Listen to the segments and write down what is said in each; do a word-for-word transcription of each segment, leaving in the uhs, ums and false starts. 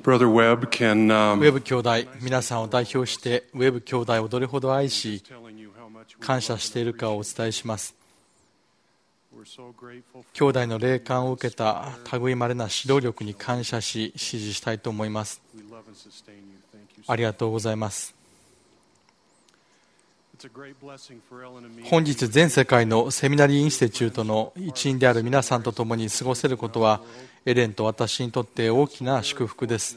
Brother Webb can, ウ um, ェブ兄弟、皆さんを代表してウェブ兄弟をどれほど愛し感謝しているかをお伝えします。兄弟の霊感を受けた類まれな指導力に感謝し支持したいと思います。ありがとうございます。本日全世界のセミナリーインスティチュートの一員である皆さんと共に過ごせることはエレンと私にとって大きな祝福です。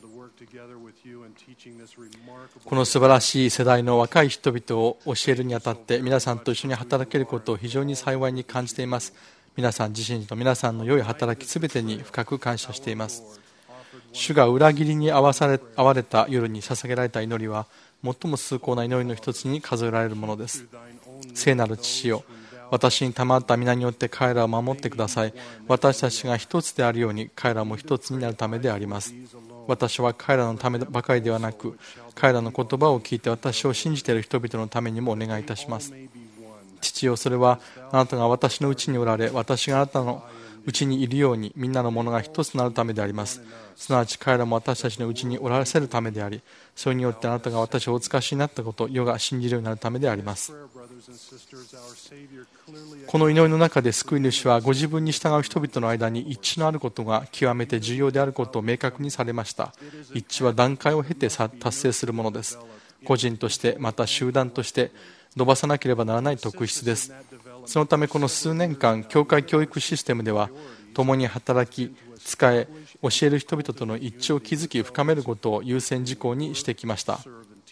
この素晴らしい世代の若い人々を教えるにあたって皆さんと一緒に働けることを非常に幸いに感じています。皆さん自身と皆さんの良い働きすべてに深く感謝しています。主が裏切りに遭わされ、遭われた夜に捧げられた祈りは最も崇高な祈りの一つに数えられるものです。聖なる父よ、私に賜った皆によって彼らを守ってください。私たちが一つであるように彼らも一つになるためであります。私は彼らのためばかりではなく、彼らの言葉を聞いて私を信じている人々のためにもお願いいたします。父よ、それはあなたが私のうちにおられ、私があなたのうちにいるようにみんなのものが一つとなるためであります。すなわち彼らも私たちのうちにおらせるためであり、それによってあなたが私をお使わしになったことを世が信じるようになるためであります。この祈りの中で救い主はご自分に従う人々の間に一致のあることが極めて重要であることを明確にされました。一致は段階を経て達成するものです。個人としてまた集団として伸ばさなければならない特質です。そのためこの数年間教会教育システムでは共に働き使え教える人々との一致を築き深めることを優先事項にしてきました。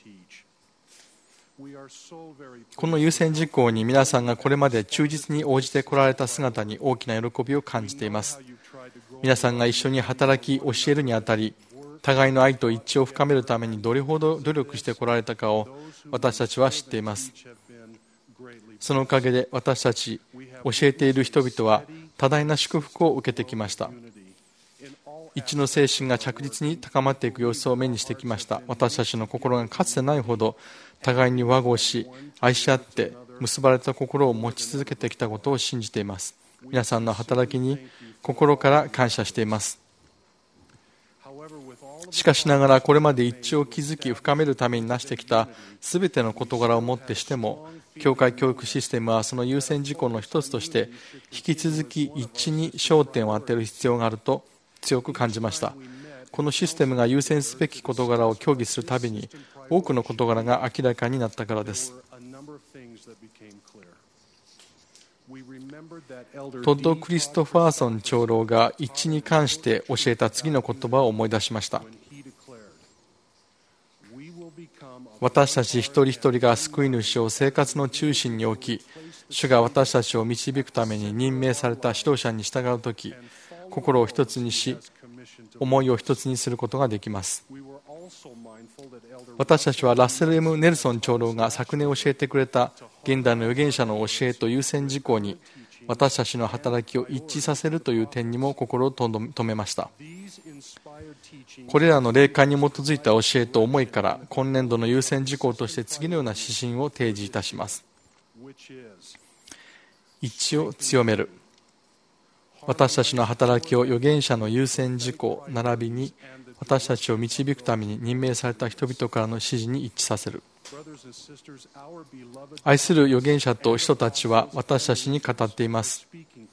この優先事項に皆さんがこれまで忠実に応じてこられた姿に大きな喜びを感じています。皆さんが一緒に働き教えるにあたり互いの愛と一致を深めるためにどれほど努力してこられたかを私たちは知っています。そのおかげで私たち教えている人々は多大な祝福を受けてきました。一致の精神が着実に高まっていく様子を目にしてきました。私たちの心がかつてないほど互いに和合し愛し合って結ばれた心を持ち続けてきたことを信じています。皆さんの働きに心から感謝しています。しかしながらこれまで一致を築き深めるために成してきたすべての事柄をもってしても教会教育システムはその優先事項の一つとして引き続き一致に焦点を当てる必要があると強く感じました。このシステムが優先すべき事柄を協議するたびに多くの事柄が明らかになったからです。トッド・クリストファーソン長老が一致に関して教えた次の言葉を思い出しました。私たち一人一人が救い主を生活の中心に置き、主が私たちを導くために任命された指導者に従うとき、心を一つにし、思いを一つにすることができます。私たちはラッセル・エム・ネルソン長老が昨年教えてくれた現代の預言者の教えと優先事項に私たちの働きを一致させるという点にも心を留めました。これらの霊感に基づいた教えと思いから今年度の優先事項として次のような指針を提示いたします。一致を強める。私たちの働きを預言者の優先事項並びに私たちを導くために任命された人々からの指示に一致させる。愛する預言者と使徒たちは私たちに語っています。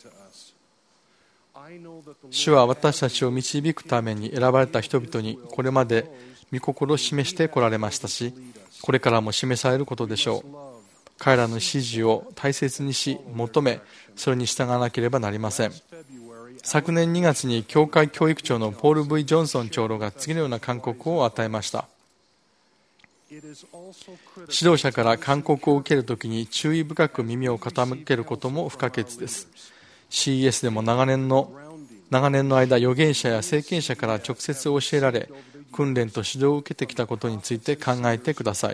主は私たちを導くために選ばれた人々にこれまで御心を示してこられましたし、これからも示されることでしょう。彼らの指示を大切にし求め、それに従わなければなりません。昨年にがつに教会教育長のポール・ V ・ジョンソン長老が次のような勧告を与えました。指導者から勧告を受けるときに注意深く耳を傾けることも不可欠です。シーイーエス でも長年の長年の間預言者や政権者から直接教えられ訓練と指導を受けてきたことについて考えてください。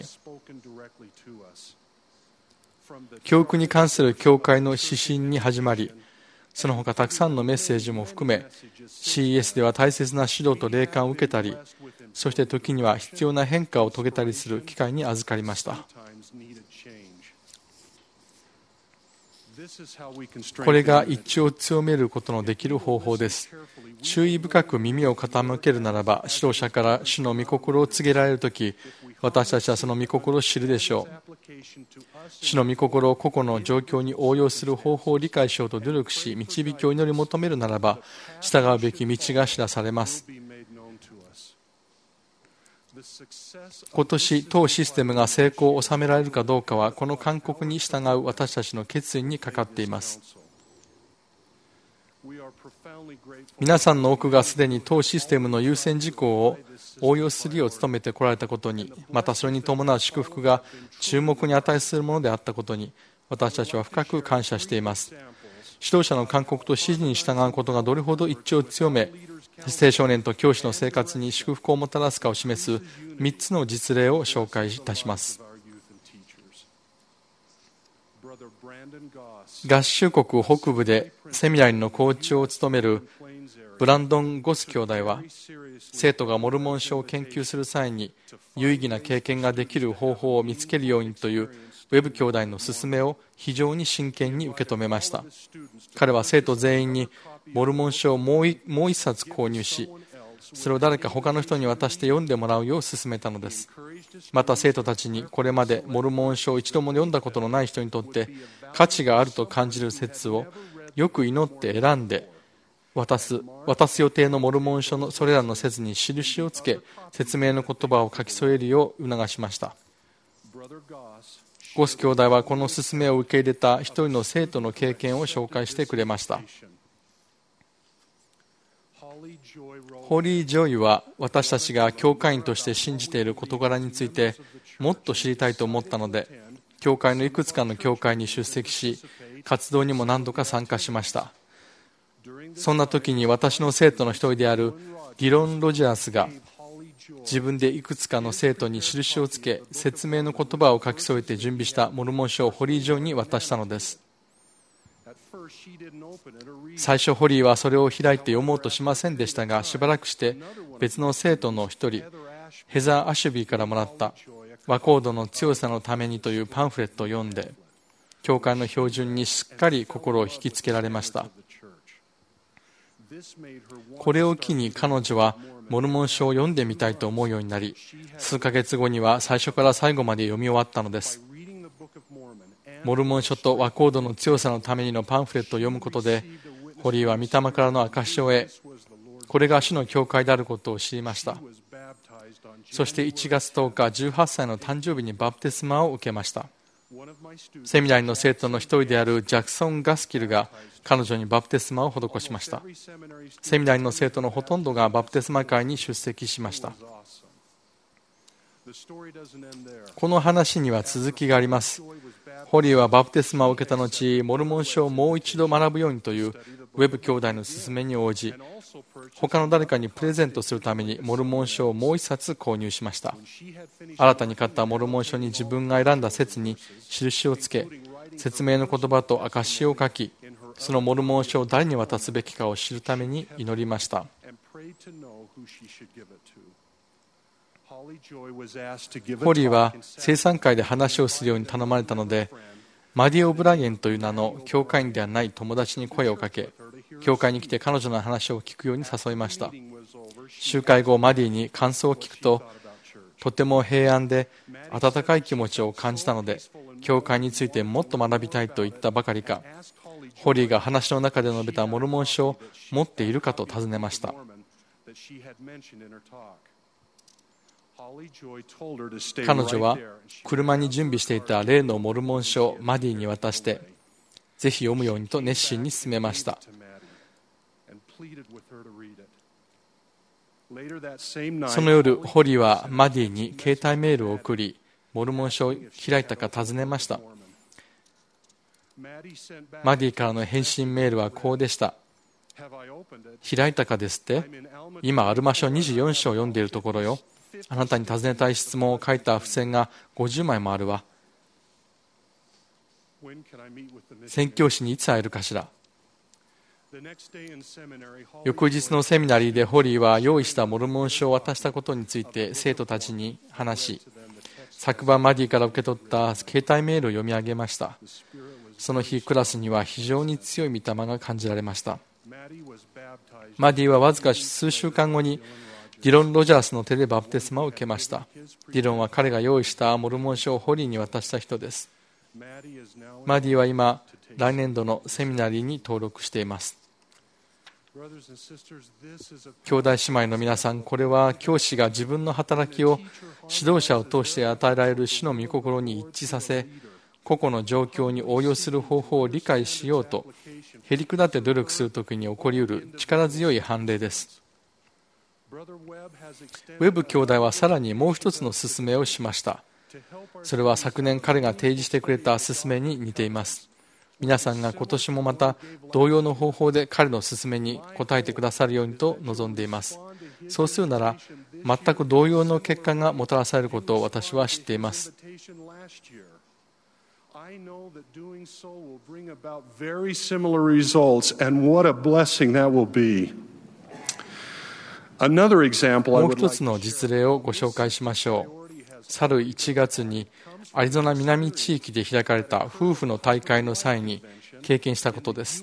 教育に関する教会の指針に始まり、その他たくさんのメッセージも含め シーイーエス では大切な指導と霊感を受けたり、そして時には必要な変化を遂げたりする機会に預かりました。 これが一致を強めることのできる方法です。注意深く耳を傾けるならば、指導者から主の御心を告げられるとき、私たちはその御心を知るでしょう。主の御心を個々の状況に応用する方法を理解しようと努力し、導きを祈り求めるならば、従うべき道が知らされます。今年、当システムが成功を収められるかどうかは、この勧告に従う私たちの決意にかかっています。皆さんの多くがすでに当システムの優先事項を応用するよう努めてこられたことに、またそれに伴う祝福が注目に値するものであったことに、私たちは深く感謝しています。指導者の勧告と指示に従うことがどれほど一致を強め、青少年と教師の生活に祝福をもたらすかを示すみっつの実例を紹介いたします。合衆国北部でセミナリの校長を務めるブランドン・ゴス兄弟は、生徒がモルモン書を研究する際に有意義な経験ができる方法を見つけるようにというウェブ兄弟の勧めを非常に真剣に受け止めました。彼は生徒全員にモルモン書をもう一もう一冊購入し、それを誰か他の人に渡して読んでもらうよう勧めたのです。また生徒たちに、これまでモルモン書を一度も読んだことのない人にとって価値があると感じる説をよく祈って選んで渡す渡す予定のモルモン書のそれらの説に印をつけ、説明の言葉を書き添えるよう促しました。ゴス兄弟はこの勧めを受け入れた一人の生徒の経験を紹介してくれました。ホーリー・ジョイは、私たちが教会員として信じている事柄についてもっと知りたいと思ったので、教会のいくつかの教会に出席し、活動にも何度か参加しました。そんな時に私の生徒の一人であるディロン・ロジャースが、自分でいくつかの生徒に印をつけ、説明の言葉を書き添えて準備したモルモン書をホリー・ジョイに渡したのです。最初ホリーはそれを開いて読もうとしませんでしたが、しばらくして別の生徒の一人、ヘザー・アシュビーからもらった和コードの強さのためにというパンフレットを読んで、教会の標準にしっかり心を引きつけられました。これを機に彼女はモルモン書を読んでみたいと思うようになり、数ヶ月後には最初から最後まで読み終わったのです。モルモン書と和コードの強さのためにのパンフレットを読むことで、ホリーは御霊からの証しを得、これが主の教会であることを知りました。そしていちがつとおか、じゅうはっさいの誕生日にバプテスマを受けました。セミナリの生徒の一人であるジャクソン・ガスキルが彼女にバプテスマを施しました。セミナリの生徒のほとんどがバプテスマ会に出席しました。この話には続きがあります。ホリーはバプテスマを受けた後、モルモン書をもう一度学ぶようにというウェブ兄弟の勧めに応じ、他の誰かにプレゼントするためにモルモン書をもう一冊購入しました。新たに買ったモルモン書に自分が選んだ説に印をつけ、説明の言葉と証しを書き、そのモルモン書を誰に渡すべきかを知るために祈りました。ホリーは生産会で話をするように頼まれたので、マディ・オブライエンという名の教会員ではない友達に声をかけ、教会に来て彼女の話を聞くように誘いました。集会後、マディに感想を聞くと、とても平安で温かい気持ちを感じたので、教会についてもっと学びたいと言ったばかりか、ホリーが話の中で述べたモルモン書を持っているかと尋ねました。彼女は車に準備していた例のモルモン書をマディに渡して、ぜひ読むようにと熱心に勧めました。その夜、ホリーはマディに携帯メールを送り、モルモン書を開いたか尋ねました。マディからの返信メールはこうでした。開いたかですって？今アルマ書にじゅうよん章を読んでいるところよ。あなたに尋ねたい質問を書いた付箋がごじゅうまいもあるわ。宣教師にいつ会えるかしら。翌日のセミナリーでホリーは用意したモルモン書を渡したことについて生徒たちに話し、昨晩マディから受け取った携帯メールを読み上げました。 その日クラスには非常に強い御霊が感じられました。マディはわずか数週間後にディロン・ロジャースの手でバプテスマを受けました。ディロンは彼が用意したモルモン書をホリーに渡した人です。マディは今来年度のセミナリーに登録しています。兄弟姉妹の皆さん、これは教師が自分の働きを指導者を通して与えられる主の御心に一致させ、個々の状況に応用する方法を理解しようとへりくだって努力するときに起こりうる力強い判例です。ウェブ兄弟はさらにもう一つの勧めをしました。それは昨年彼が提示してくれた勧めに似ています。皆さんが今年もまた同様の方法で彼の勧めに応えてくださるようにと望んでいます。そうするなら全く同様の結果がもたらされることを私は知っています。 I know that doing so will bring about very similar results, and what a blessing that will be. Another example I もう would 一 like つの実例をご紹介しましょう。去るいちがつにアリゾナ南地域で開かれた夫婦の大会の際に経験したことです。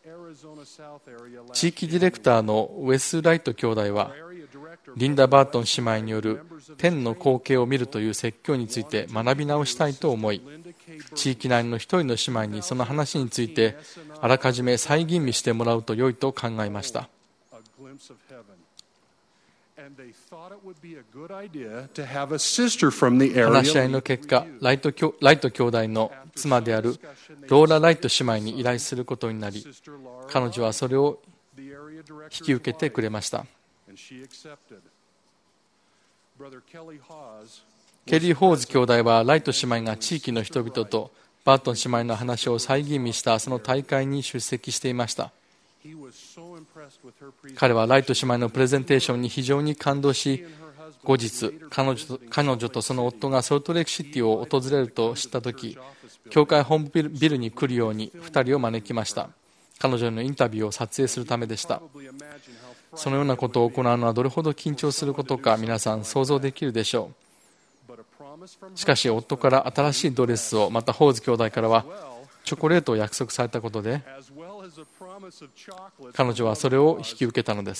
地域ディレクターのウェス・ライト兄弟はリンダ・バートン姉妹による天の光景を見るという説教について学び直したいと思い、地域内の一人の姉妹にその話についてあらかじめ再吟味してもらうと良いと考えました。話し合いの結果、ライト兄ライト兄弟の妻であるローラ・ライト姉妹に依頼することになり、彼女はそれを引き受けてくれました。ケリー・ホーズ兄弟はライト姉妹が地域の人々とバートン姉妹の話を再吟味したその大会に出席していました。彼はライト姉妹のプレゼンテーションに非常に感動し、後日彼女と、彼女とその夫がソルトレイクシティを訪れると知ったとき、教会本部ビルに来るようにふたりを招きました。彼女のインタビューを撮影するためでした。そのようなことを行うのはどれほど緊張することか皆さん想像できるでしょう。しかし夫から新しいドレスを、またホーズ兄弟からはチョコレートを約束されたことで、彼女はそれを引き受けたのです。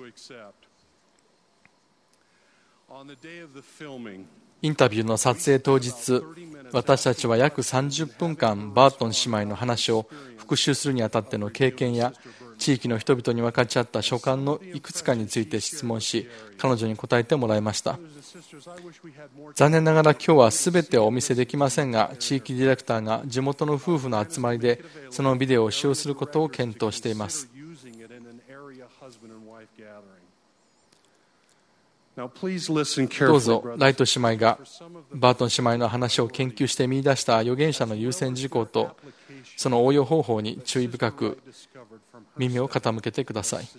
インタビューの撮影当日、私たちは約さんじゅっぷんかんバートン姉妹の話を復習するにあたっての経験や地域の人々に分かち合った所感のいくつかについて質問し、彼女に答えてもらいました。残念ながら今日は全てをお見せできませんが、地域ディレクターが地元の夫婦の集まりでそのビデオを使用することを検討しています。どうぞライト姉妹がバートン姉妹の話を研究して見出した預言者の優先事項とその応用方法に注意深く耳を傾けてください。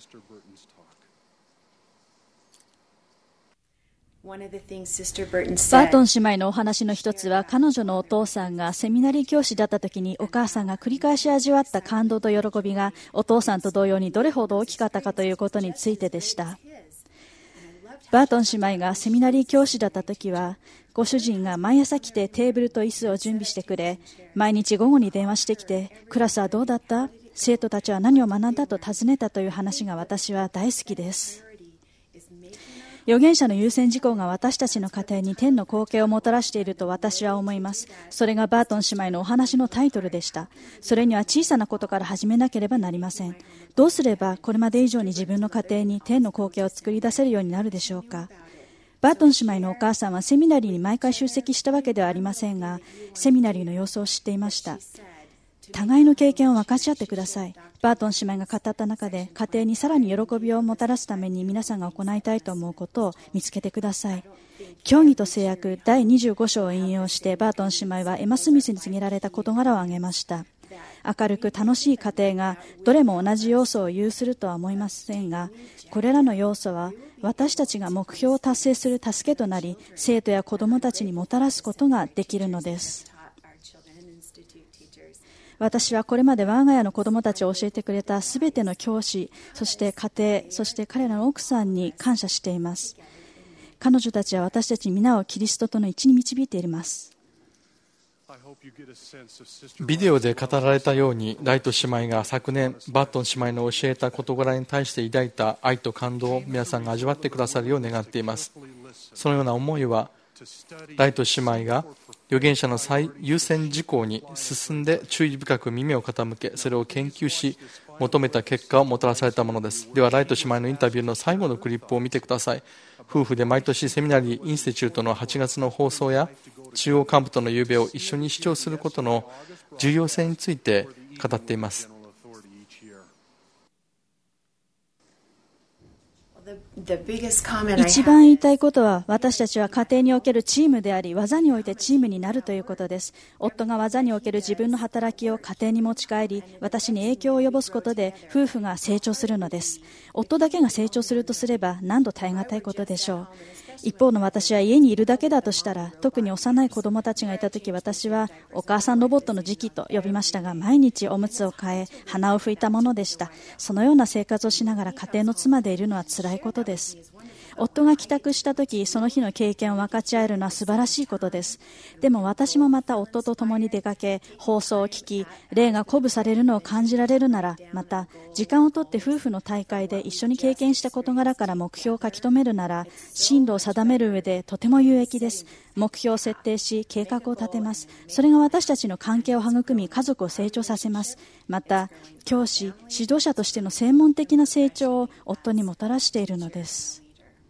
バートン姉妹のお話の一つは、彼女のお父さんがセミナリー教師だった時にお母さんが繰り返し味わった感動と喜びがお父さんと同様にどれほど大きかったかということについてでした。バートン姉妹がセミナリー教師だった時は、ご主人が毎朝来てテーブルと椅子を準備してくれ、毎日午後に電話してきて、クラスはどうだった?生徒たちは何を学んだと尋ねたという話が私は大好きです。預言者の優先事項が私たちの家庭に天の光景をもたらしていると私は思います。それがバートン姉妹のお話のタイトルでした。それには小さなことから始めなければなりません。どうすればこれまで以上に自分の家庭に天の光景を作り出せるようになるでしょうか。バートン姉妹のお母さんはセミナリーに毎回出席したわけではありませんが、セミナリーの様子を知っていました。互いの経験を分かち合ってください。バートン姉妹が語った中で、家庭にさらに喜びをもたらすために皆さんが行いたいと思うことを見つけてください。教義と制約だいにじゅうご章を引用して、バートン姉妹はエマ・スミスに告げられた事柄を挙げました。明るく楽しい家庭がどれも同じ要素を有するとは思いませんが、これらの要素は私たちが目標を達成する助けとなり、生徒や子どもたちにもたらすことができるのです。私はこれまで我が家の子どもたちを教えてくれたすべての教師、そして家庭、そして彼らの奥さんに感謝しています。彼女たちは私たち皆をキリストとの一に導いています。 ビデオで語られたように、ライト姉妹が昨年バットン姉妹の教えた事柄に対して抱いた愛と感動を皆さんが味わってくださるよう願っています。そのような思いは、ライト姉妹が預言者の最優先事項に進んで注意深く耳を傾け、それを研究し求めた結果をもたらされたものです。ではライト姉妹のインタビューの最後のクリップを見てください。夫婦で毎年セミナリーインスティチュートのはちがつの放送や中央幹部との夕べを一緒に視聴することの重要性について語っています。 一番言いたいことは、私たちは家庭におけるチームであり、技においてチームになるということです。夫が技における自分の働きを家庭に持ち帰り、私に影響を及ぼすことで夫婦が成長するのです。夫だけが成長するとすれば何度耐え難いことでしょう。一方の私は家にいるだけだとしたら、特に幼い子供たちがいたとき、私はお母さんロボットの時期と呼びましたが、毎日おむつを替え鼻を拭いたものでした。そのような生活をしながら家庭の妻でいるのは辛いことです。夫が帰宅したとき、その日の経験を分かち合えるのは素晴らしいことです。でも私もまた夫と共に出かけ、放送を聞き、霊が鼓舞されるのを感じられるなら、また時間をとって夫婦の大会で一緒に経験した事柄から目標を書き留めるなら、進路を定める上でとても有益です。目標を設定し、計画を立てます。それが私たちの関係を育み、家族を成長させます。また、教師、指導者としての専門的な成長を夫にもたらしているのです。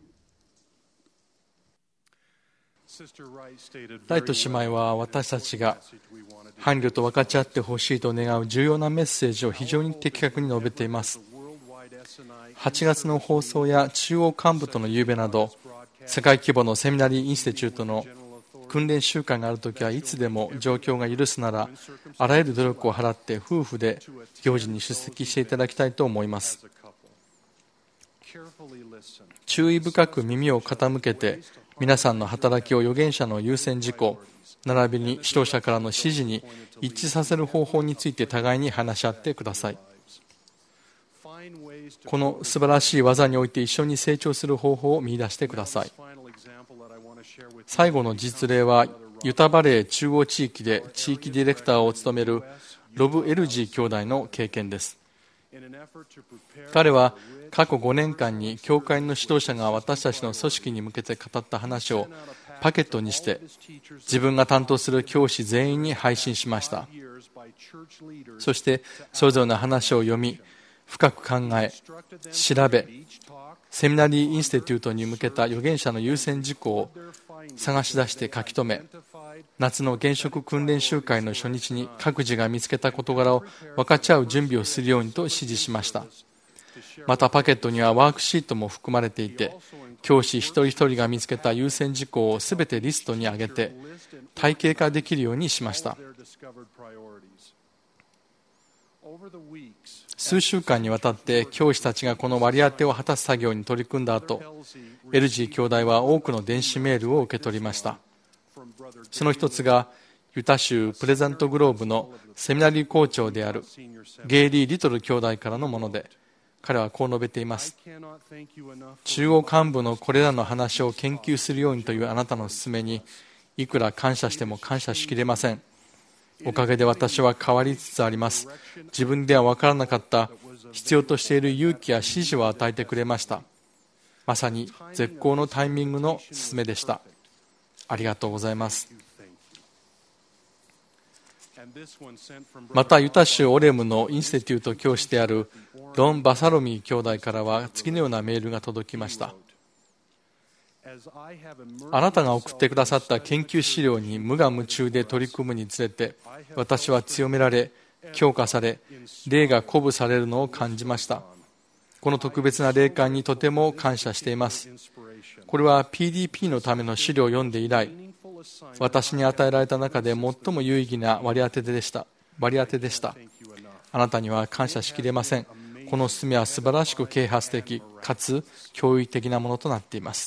ライト姉妹は私たちが伴侶と分かち合ってほしいと願う重要なメッセージを非常に的確に述べています。はちがつの放送や中央幹部との夕べなど、世界規模のセミナリーインスティチュートの訓練習慣があるときはいつでも状況が許すなら、あらゆる努力を払って夫婦で行事に出席していただきたいと思います。注意深く耳を傾けて、皆さんの働きを預言者の優先事項並びに指導者からの指示に一致させる方法について互いに話し合ってください。この素晴らしい技において一緒に成長する方法を見出してください。最後の実例はユタバレー中央地域で地域ディレクターを務めるロブ・エルジー兄弟の経験です。彼は過去ごねんかんに教会の指導者が私たちの組織に向けて語った話をパケットにして自分が担当する教師全員に配信しました。そしてそれぞれの話を読み、深く考え、調べ、セミナリーインスティテュートに向けた預言者の優先事項を探し出して書き留め、夏の現職訓練集会の初日に各自が見つけた事柄を分かち合う準備をするようにと指示しました。またパケットにはワークシートも含まれていて、教師一人一人が見つけた優先事項をすべてリストに上げて体系化できるようにしました。数週間にわたって教師たちがこの割り当てを果たす作業に取り組んだ後、エルジー兄弟は多くの電子メールを受け取りました。その一つがユタ州プレゼントグローブのセミナリー校長であるゲイリー・リトル兄弟からのもので、彼はこう述べています。中央幹部のこれらの話を研究するようにというあなたの勧めにいくら感謝しても感謝しきれません。おかげで私は変わりつつあります。自分では分からなかった必要としている勇気や指示を与えてくれました。まさに絶好のタイミングの勧めでした。ありがとうございます。またユタ州オレムのインスティテュート教師であるロン・バサロミー兄弟からは次のようなメールが届きました。あなたが送ってくださった研究資料に無我夢中で取り組むにつれて、私は強められ、強化され、霊が鼓舞されるのを感じました。この特別な霊感にとても感謝しています。これは ピーディーピー のための資料を読んで以来、私に与えられた中で最も有意義な割り当てでした。割り当てでした。あなたには感謝しきれません。この勧めは素晴らしく啓発的かつ教育的なものとなっています。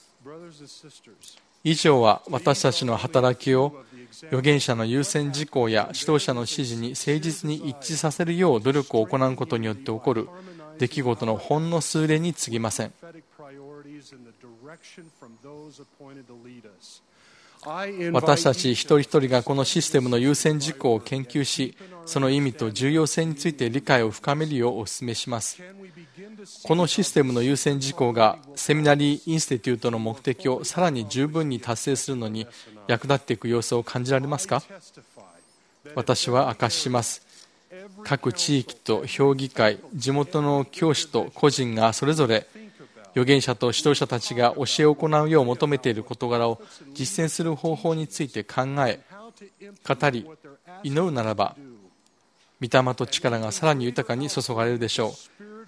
以上は私たちの働きを預言者の優先事項や指導者の指示に誠実に一致させるよう努力を行うことによって起こる出来事のほんの数例に過ぎません。 私たち一人一人がこのシステムの優先事項を研究し、その意味と重要性について理解を深めるようお勧めします。このシステムの優先事項がセミナリー・インスティテュートの目的をさらに十分に達成するのに役立っていく様子を感じられますか？私は証しします。各地域と評議会、地元の教師と個人がそれぞれ預言者と指導者たちが教えを行うよう求めている事柄を実践する方法について考え、語り、祈るならば、御霊と力がさらに豊かに注がれるでしょう。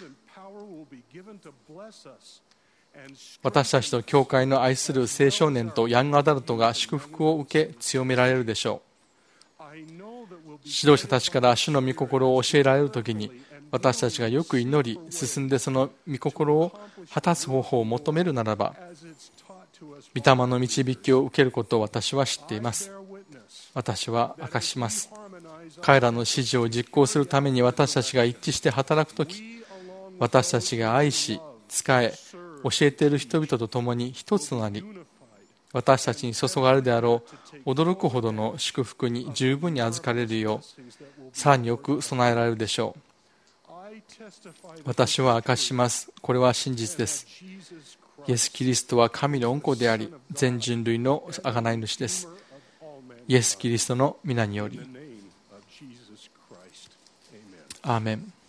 私たちと教会の愛する青少年とヤングアダルトが祝福を受け強められるでしょう。指導者たちから主の御心を教えられるときに、私たちがよく祈り進んでその御心を果たす方法を求めるならば、御霊の導きを受けることを私は知っています。私は証しします。彼らの指示を実行するために私たちが一致して働くとき、私たちが愛し仕え教えている人々と共に一つとなり、私たちに注がれるであろう驚くほどの祝福に十分に預かれるよう、さらによく備えられるでしょう。私は証しします。これは真実です。イエス・キリストは神の御子であり、全人類の贖い主です。イエス・キリストの皆により。アーメン。